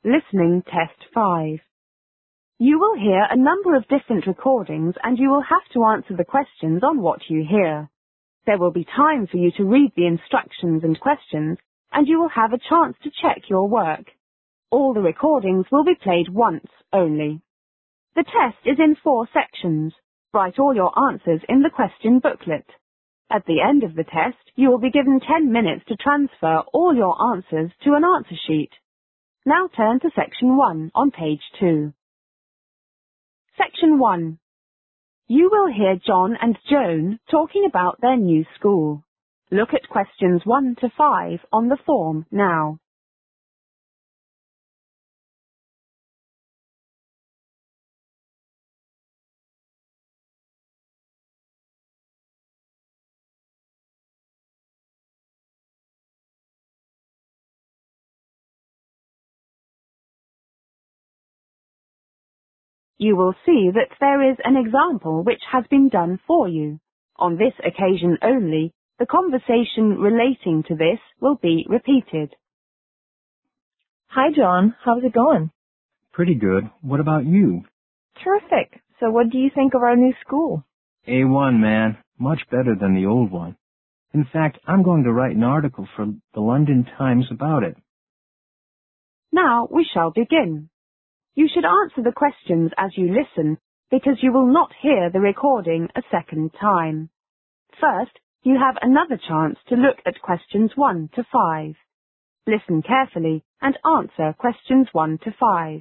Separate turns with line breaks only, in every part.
Listening Test 5. You will hear a number of different recordings and you will have to answer the questions on what you hear. There will be time for you to read the instructions and questions, and you will have a chance to check your work. All the recordings will be played once only. The test is in 4 sections. Write all your answers in the question booklet. At the end of the test, you will be given 10 minutes to transfer all your answers to an answer sheet. Now turn to Section 1 on page 2. Section 1. You will hear John and Joan talking about their new school. Look at questions 1 to 5 on the form now. You will see that there is an example which has been done for you. On this occasion only, the conversation relating to this will be repeated.
Hi, John. How's it going?
Pretty good. What about you?
Terrific. So what do you think of our new school?
A1, man. Much better than the old one. In fact, I'm going to write an article for the London Times about it.
Now we shall begin. You should answer the questions as you listen, because you will not hear the recording a second time. First, you have another chance to look at questions 1 to 5. Listen carefully and answer questions 1 to 5.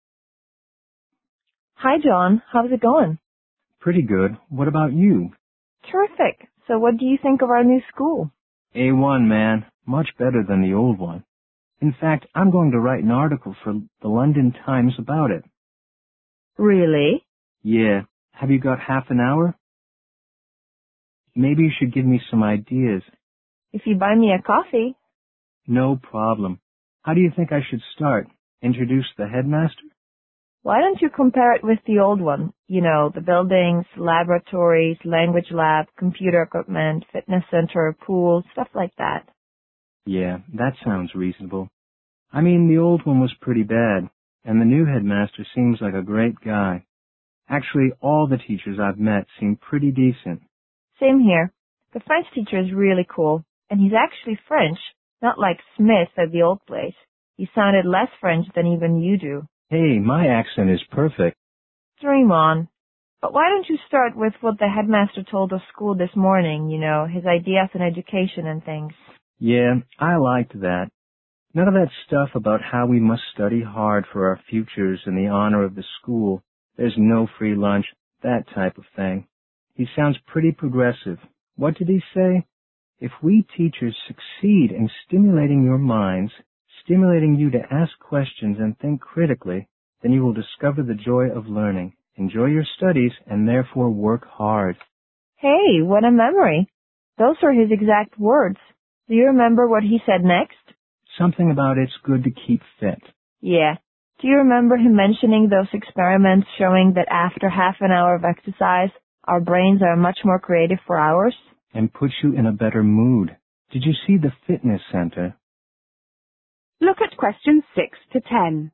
Hi, John. How's it going?
Pretty good. What about you?
Terrific. So what do you think of our new school?
A1, man. Much better than the old one. In fact, I'm going to write an article for the London Times about it.
Really?
Yeah. Have you got half an hour? Maybe you should give me some ideas.
If you buy me a coffee.
No problem. How do you think I should start? Introduce the headmaster?
Why don't you compare it with the old one? You know, the buildings, laboratories, language lab, computer equipment, fitness center, pool, stuff like that.
Yeah, that sounds reasonable. I mean, the old one was pretty bad, and the new headmaster seems like a great guy. Actually, all the teachers I've met seem pretty decent.
Same here. The French teacher is really cool, and he's actually French, not like Smith at the old place. He sounded less French than even you do.
Hey, my accent is perfect.
Dream on. But why don't you start with what the headmaster told us school this morning, you know, his ideas on education and things.
Yeah, I liked that. None of that stuff about how we must study hard for our futures in the honor of the school. There's no free lunch, that type of thing. He sounds pretty progressive. What did he say? If we teachers succeed in stimulating your minds, stimulating you to ask questions and think critically, then you will discover the joy of learning, enjoy your studies, and therefore work hard.
Hey, what a memory. Those are his exact words. Do you remember what he said next?
Something about it's good to keep fit.
Yeah. Do you remember him mentioning those experiments showing that after half an hour of exercise, our brains are much more creative for hours?
And puts you in a better mood. Did you see the fitness center?
Look at questions 6 to 10.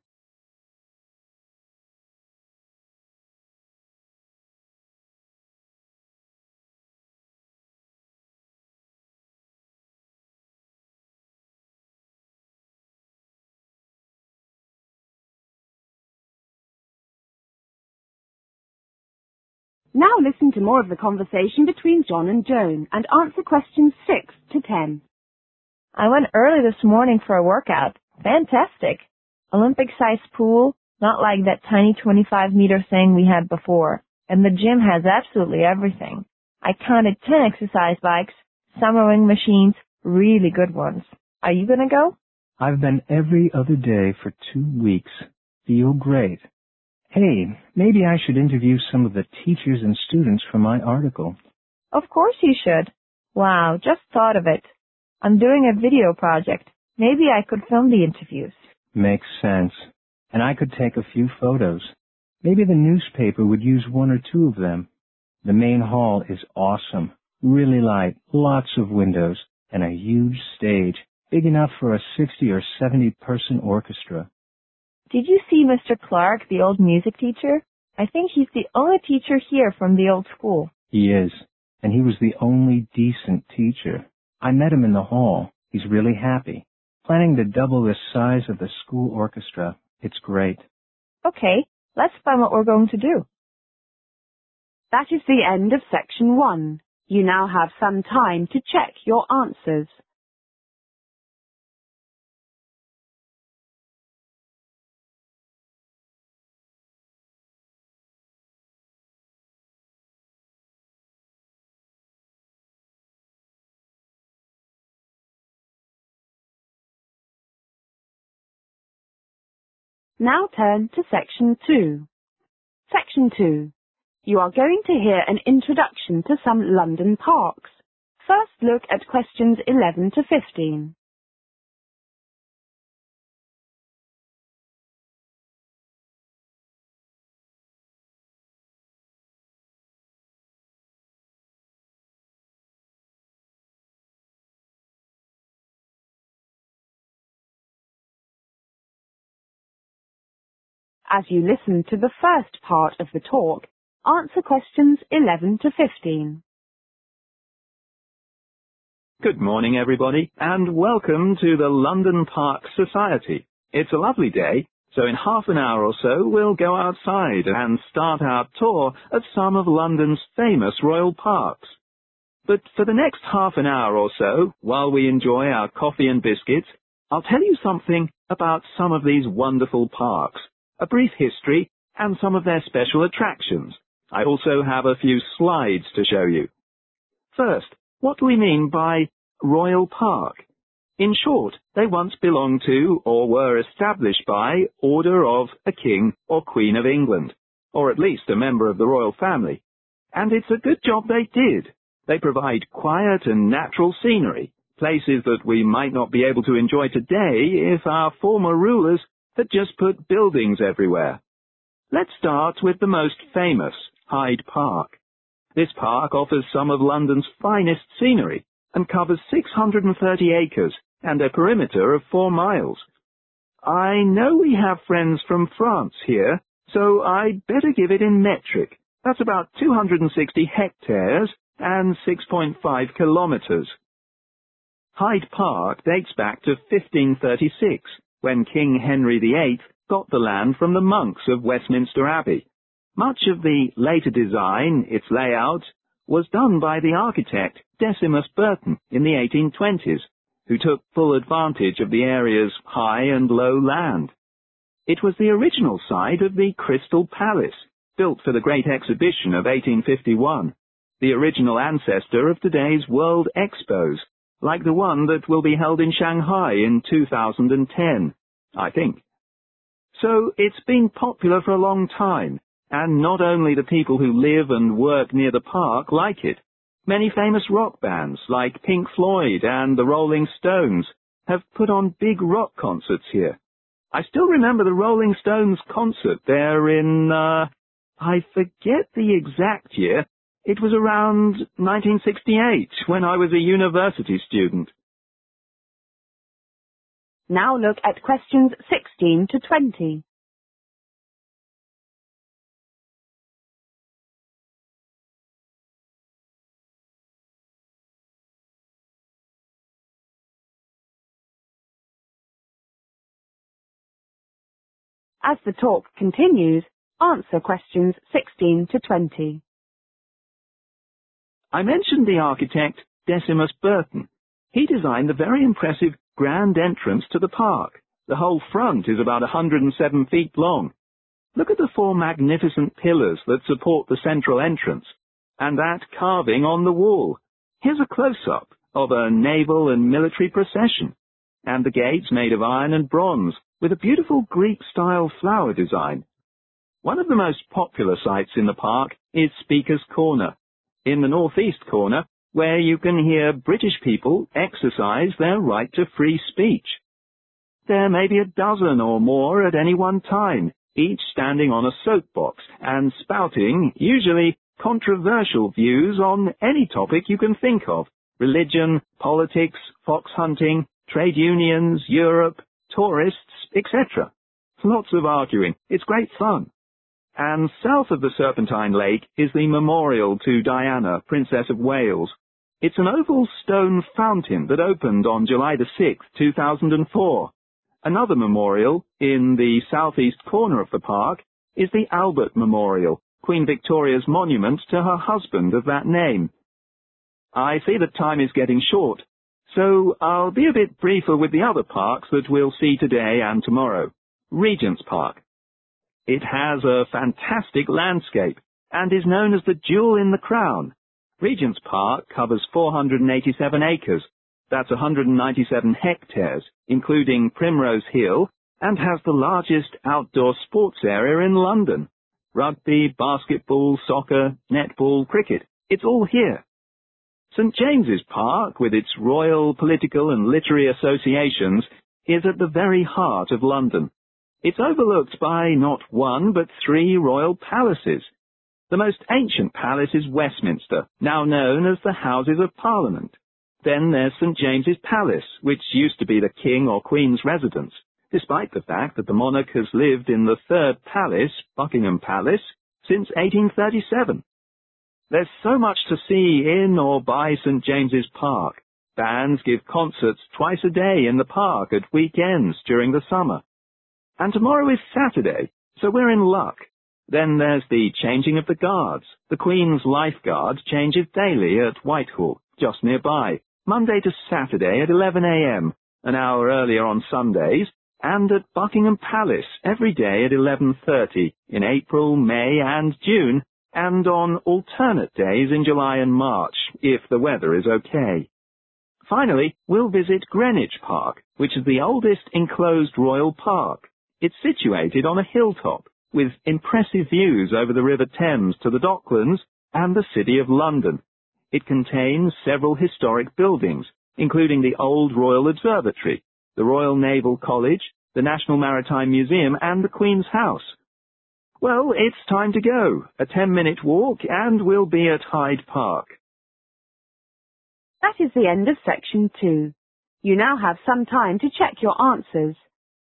Now listen to more of the conversation between John and Joan and answer questions 6 to 10.
I went early this morning for a workout. Fantastic. Olympic-sized pool, not like that tiny 25-meter thing we had before. And the gym has absolutely everything. I counted 10 exercise bikes, some rowing machines, really good ones. Are you gonna go?
I've been every other day for 2 weeks. Feel great. Hey, maybe I should interview some of the teachers and students for my article.
Of course you should. Wow, just thought of it. I'm doing a video project. Maybe I could film the interviews.
Makes sense. And I could take a few photos. Maybe the newspaper would use 1 or 2 of them. The main hall is awesome. Really light, lots of windows, and a huge stage, big enough for a 60 or 70 person orchestra.
Did you see Mr. Clark, the old music teacher? I think he's the only teacher here from the old school.
He is, and he was the only decent teacher. I met him in the hall. He's really happy. Planning to double the size of the school orchestra. It's great.
Okay, let's find what we're going to do.
That is the end of section 1. You now have some time to check your answers. Now turn to section 2. Section 2. You are going to hear an introduction to some London parks. First look at questions 11 to 15. As you listen to the first part of the talk, answer questions 11 to 15.
Good morning, everybody, and welcome to the London Park Society. It's a lovely day, so in half an hour or so we'll go outside and start our tour of some of London's famous royal parks. But for the next half an hour or so, while we enjoy our coffee and biscuits, I'll tell you something about some of these wonderful parks, a brief history, and some of their special attractions. I also have a few slides to show you. First, what do we mean by Royal Park? In short, they once belonged to or were established by order of a King or Queen of England, or at least a member of the royal family. And it's a good job they did. They provide quiet and natural scenery, places that we might not be able to enjoy today if our former rulers had just put buildings everywhere. Let's start with the most famous, Hyde Park. This park offers some of London's finest scenery and covers 630 acres and a perimeter of 4 miles. I know we have friends from France here, so I'd better give it in metric. That's about 260 hectares and 6.5 kilometers. Hyde Park dates back to 1536, when King Henry VIII got the land from the monks of Westminster Abbey. Much of the later design, its layout, was done by the architect Decimus Burton in the 1820s, who took full advantage of the area's high and low land. It was the original site of the Crystal Palace, built for the Great Exhibition of 1851, the original ancestor of today's World Expos, like the one that will be held in Shanghai in 2010, I think. So it's been popular for a long time. And not only the people who live and work near the park like it. Many famous rock bands like Pink Floyd and the Rolling Stones have put on big rock concerts here. I still remember the Rolling Stones concert there in, I forget the exact year. It was around 1968 when I was a university student.
Now look at questions 16 to 20. As the talk continues, answer questions 16 to 20.
I mentioned the architect Decimus Burton. He designed the very impressive grand entrance to the park. The whole front is about 107 feet long. Look at the 4 magnificent pillars that support the central entrance, and that carving on the wall. Here's a close-up of a naval and military procession, and the gates made of iron and bronze, with a beautiful Greek-style flower design. One of the most popular sites in the park is Speaker's Corner, in the northeast corner, where you can hear British people exercise their right to free speech. There may be a dozen or more at any one time, each standing on a soapbox and spouting, usually, controversial views on any topic you can think of: religion, politics, fox hunting, trade unions, Europe, tourists, etc. Lots of arguing. It's great fun. And south of the Serpentine Lake is the memorial to Diana, Princess of Wales. It's an oval stone fountain that opened on July the 6th, 2004. Another memorial, in the southeast corner of the park, is the Albert Memorial, Queen Victoria's monument to her husband of that name. I see that time is getting short, so I'll be a bit briefer with the other parks that we'll see today and tomorrow. Regent's Park. It has a fantastic landscape and is known as the jewel in the crown. Regent's Park covers 487 acres. That's 197 hectares, including Primrose Hill, and has the largest outdoor sports area in London. Rugby, basketball, soccer, netball, cricket. It's all here. St James's Park, with its royal, political and literary associations, is at the very heart of London. It's overlooked by not one but three royal palaces. The most ancient palace is Westminster, now known as the Houses of Parliament. Then there's St James's Palace, which used to be the King or Queen's residence, despite the fact that the monarch has lived in the third palace, Buckingham Palace, since 1837. There's so much to see in or by St James's Park. Bands give concerts twice a day in the park at weekends during the summer. And tomorrow is Saturday, so we're in luck. Then there's the changing of the guards. The Queen's Lifeguard changes daily at Whitehall, just nearby, Monday to Saturday at 11 a.m., an hour earlier on Sundays, and at Buckingham Palace every day at 11:30 in April, May and June, and on alternate days in July and March, if the weather is okay. Finally, we'll visit Greenwich Park, which is the oldest enclosed royal park. It's situated on a hilltop, with impressive views over the River Thames to the Docklands and the City of London. It contains several historic buildings, including the Old Royal Observatory, the Royal Naval College, the National Maritime Museum, and the Queen's House. Well, it's time to go. A 10-minute walk, and we'll be at Hyde Park.
That is the end of section 2. You now have some time to check your answers.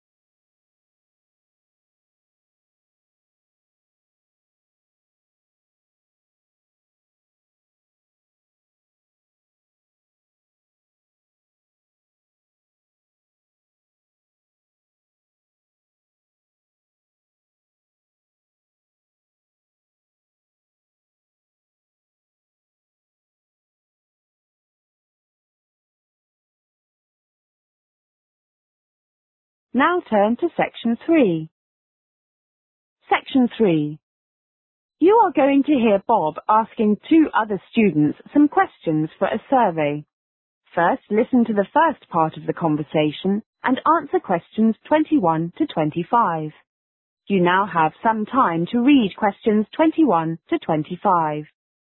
Now turn to section 3. Section 3. You are going to hear Bob asking 2 other students some questions for a survey. First, listen to the first part of the conversation and answer questions 21 to 25. You now have some time to read questions 21 to 25.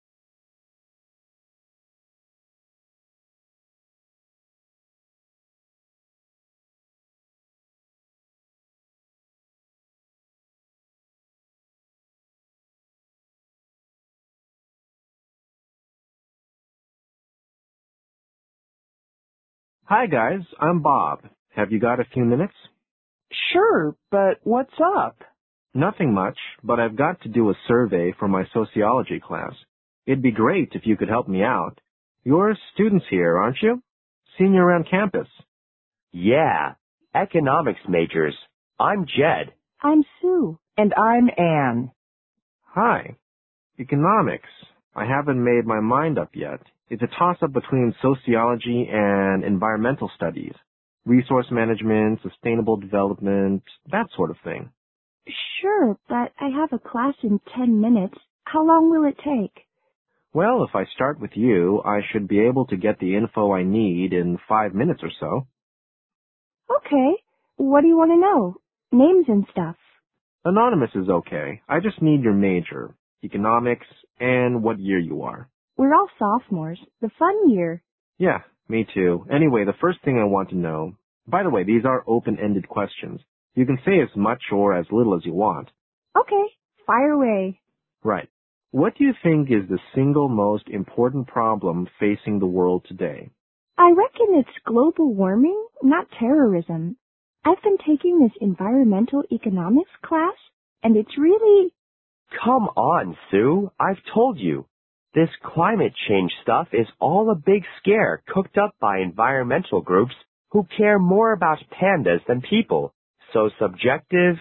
Hi guys, I'm Bob. Have you got a few minutes?
Sure, but what's up?
Nothing much, but I've got to do a survey for my sociology class. It'd be great if you could help me out. You're students here, aren't you? Seen you around campus.
Yeah, economics majors. I'm Jed.
I'm Sue.
And I'm Anne.
Hi. Economics. I haven't made my mind up yet. It's a toss-up between sociology and environmental studies. Resource management, sustainable development, that sort of thing.
Sure, but I have a class in 10 minutes. How long will it take?
Well, if I start with you, I should be able to get the info I need in 5 minutes or so.
Okay. What do you want to know? Names and stuff.
Anonymous is okay. I just need your major, economics, and what year you are.
We're all sophomores. The fun year.
Yeah, me too. Anyway, the first thing I want to know... By the way, these are open-ended questions. You can say as much or as little as you want.
Okay, fire away.
Right. What do you think is the single most important problem facing the world today?
I reckon it's global warming, not terrorism.
I've been taking this environmental economics class, and it's really...
Come on, Sue. I've told you. This climate change stuff is all a big scare cooked up by environmental groups who care more about pandas than people. So subjective.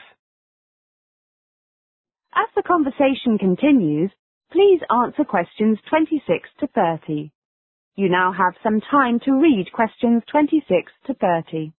As the conversation continues, please answer questions 26 to 30. You now have some time to read questions 26 to 30.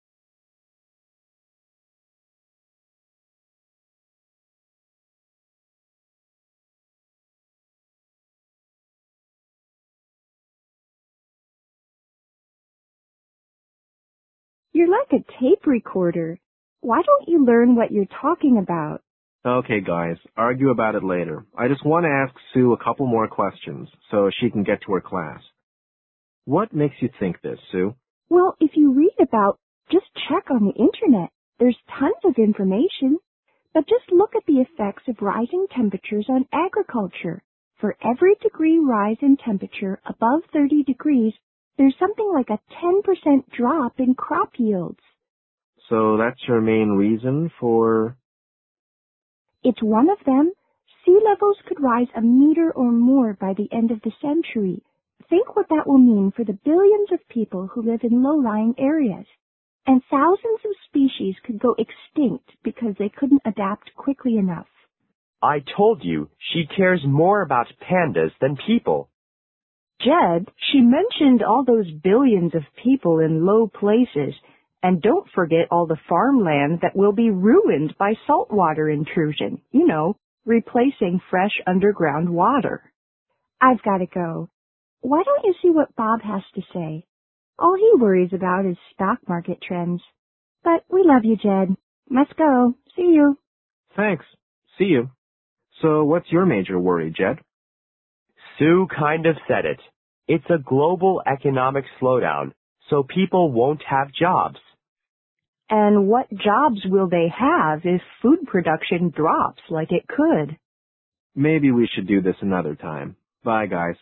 You're like a tape recorder. Why don't you learn what you're talking about?
Okay, guys, argue about it later. I just want to ask Sue a couple more questions so she can get to her class. What makes you think this, Sue?
Well, if you read about, just check on the internet. There's tons of information. But just look at the effects of rising temperatures on agriculture. For every degree rise in temperature above 30 degrees, there's something like a 10% drop in crop yields.
So that's your main reason for...
It's one of them. Sea levels could rise a meter or more by the end of the century. Think what that will mean for the billions of people who live in low-lying areas. And thousands of species could go extinct because they couldn't adapt quickly enough.
I told you, she cares more about pandas than people.
Jed, she mentioned all those billions of people in low places, and don't forget all the farmland that will be ruined by saltwater intrusion, replacing fresh underground water.
I've got to go. Why don't you see what Bob has to say? All he worries about is stock market trends. But we love you, Jed. Must go. See you.
Thanks. See you. So what's your major worry, Jed?
Sue kind of said it. It's a global economic slowdown, so people won't have jobs.
And what jobs will they have if food production drops like it could?
Maybe we should do this another time. Bye, guys.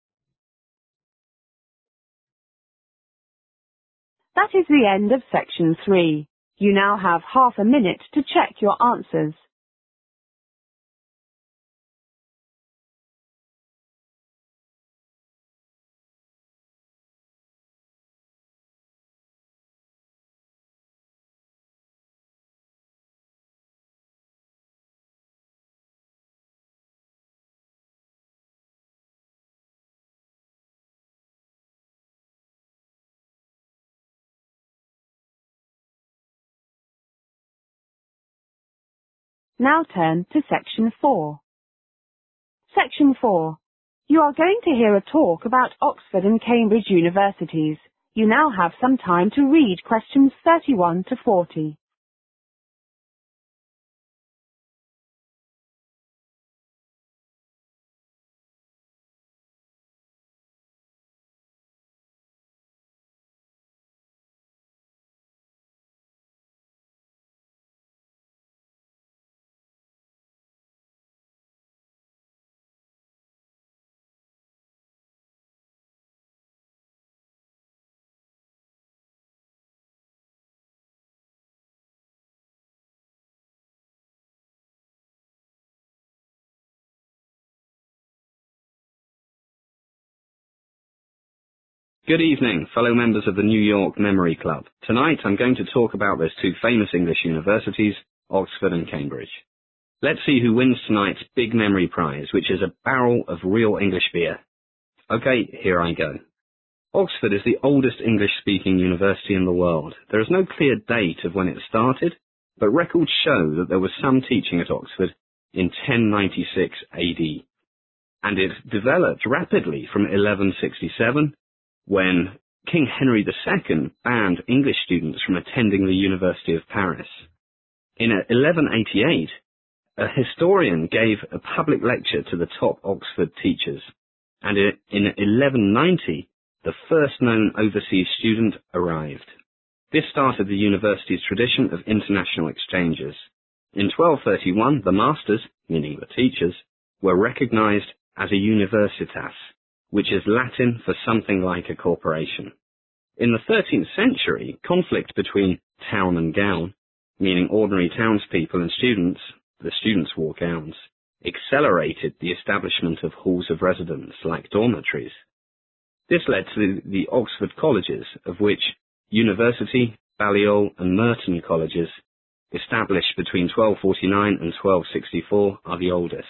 That is the end of section 3. You now have half a minute to check your answers. Now turn to section 4. Section 4. You are going to hear a talk about Oxford and Cambridge universities. You now have some time to read questions 31 to 40.
Good evening, fellow members of the New York Memory Club. Tonight I'm going to talk about those two famous English universities, Oxford and Cambridge. Let's see who wins tonight's big memory prize, which is a barrel of real English beer. Okay, here I go. Oxford is the oldest English-speaking university in the world. There is no clear date of when it started, but records show that there was some teaching at Oxford in 1096 AD. And it developed rapidly from 1167, when King Henry II banned English students from attending the University of Paris. In 1188, a historian gave a public lecture to the top Oxford teachers, and in 1190, the first known overseas student arrived. This started the university's tradition of international exchanges. In 1231, the masters, meaning the teachers, were recognized as a universitas, which is Latin for something like a corporation. In the 13th century, conflict between town and gown, meaning ordinary townspeople and students, the students wore gowns, accelerated the establishment of halls of residence like dormitories. This led to the Oxford colleges, of which University, Balliol and Merton colleges, established between 1249 and 1264, are the oldest.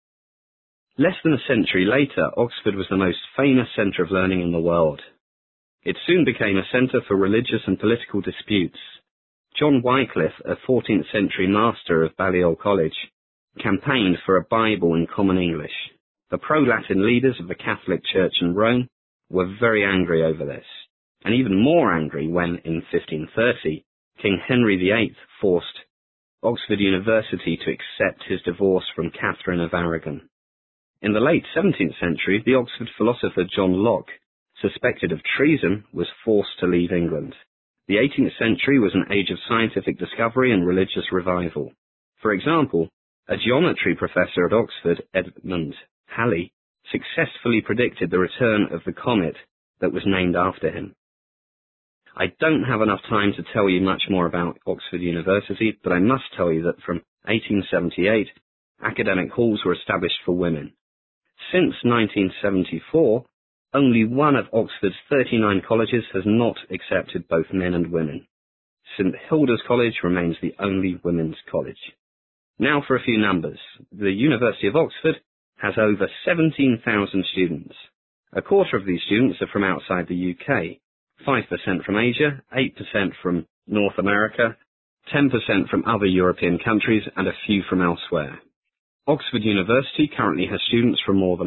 Less than a century later, Oxford was the most famous centre of learning in the world. It soon became a centre for religious and political disputes. John Wycliffe, a 14th century master of Balliol College, campaigned for a Bible in common English. The pro-Latin leaders of the Catholic Church in Rome were very angry over this, and even more angry when, in 1530, King Henry VIII forced Oxford University to accept his divorce from Catherine of Aragon. In the late 17th century, the Oxford philosopher John Locke, suspected of treason, was forced to leave England. The 18th century was an age of scientific discovery and religious revival. For example, a geometry professor at Oxford, Edmund Halley, successfully predicted the return of the comet that was named after him. I don't have enough time to tell you much more about Oxford University, but I must tell you that from 1878, academic halls were established for women. Since 1974, only one of Oxford's 39 colleges has not accepted both men and women. St Hilda's College remains the only women's college. Now for a few numbers. The University of Oxford has over 17,000 students. A quarter of these students are from outside the UK, 5% from Asia, 8% from North America, 10% from other European countries, and a few from elsewhere. Oxford University currently has students from more than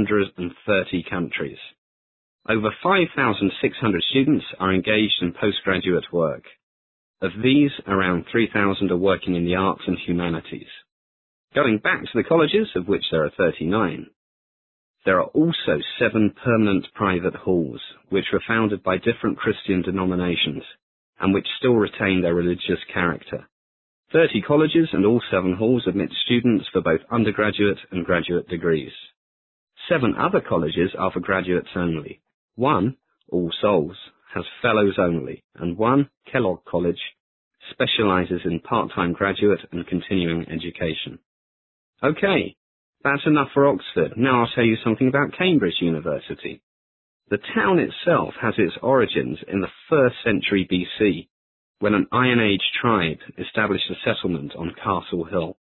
130 countries. Over 5,600 students are engaged in postgraduate work. Of these, around 3,000 are working in the arts and humanities. Going back to the colleges, of which there are 39, there are also 7 permanent private halls, which were founded by different Christian denominations, and which still retain their religious character. 30 colleges and all 7 halls admit students for both undergraduate and graduate degrees. 7 other colleges are for graduates only. 1, All Souls, has fellows only, and 1, Kellogg College, specializes in part-time graduate and continuing education. Okay, that's enough for Oxford. Now I'll tell you something about Cambridge University. The town itself has its origins in the 1st century BC, when an Iron Age tribe established a settlement on Castle Hill.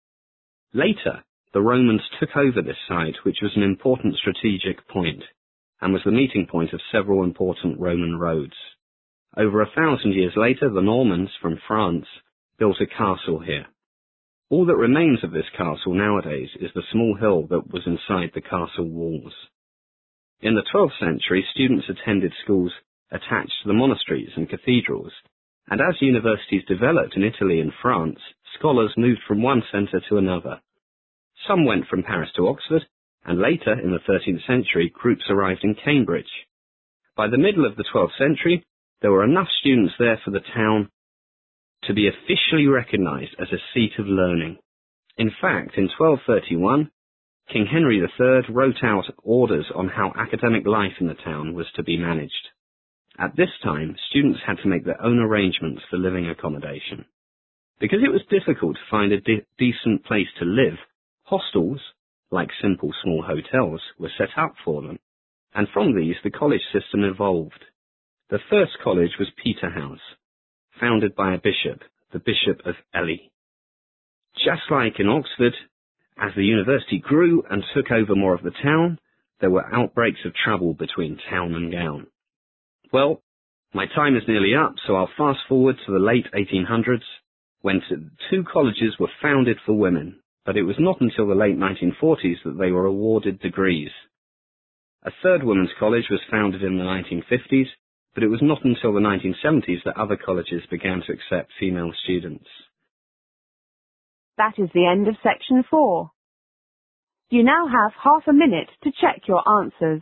Later, the Romans took over this site, which was an important strategic point, and was the meeting point of several important Roman roads. Over 1,000 years later, the Normans from France built a castle here. All that remains of this castle nowadays is the small hill that was inside the castle walls. In the 12th century, students attended schools attached to the monasteries and cathedrals, and as universities developed in Italy and France, scholars moved from one centre to another. Some went from Paris to Oxford, and later, in the 13th century, groups arrived in Cambridge. By the middle of the 12th century, there were enough students there for the town to be officially recognised as a seat of learning. In fact, in 1231, King Henry III wrote out orders on how academic life in the town was to be managed. At this time, students had to make their own arrangements for living accommodation. Because it was difficult to find a decent place to live, hostels, like simple small hotels, were set up for them, and from these the college system evolved. The first college was Peterhouse, founded by a bishop, the Bishop of Ely. Just like in Oxford, as the university grew and took over more of the town, there were outbreaks of trouble between town and gown. Well, my time is nearly up, so I'll fast forward to the late 1800s, when 2 colleges were founded for women, but it was not until the late 1940s that they were awarded degrees. A 3rd women's college was founded in the 1950s, but it was not until the 1970s that other colleges began to accept female students.
That is the end of section 4. You now have half a minute to check your answers.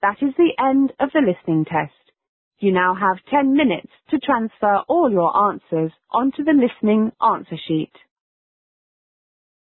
That is the end of the listening test. You now have 10 minutes to transfer all your answers onto the listening answer sheet.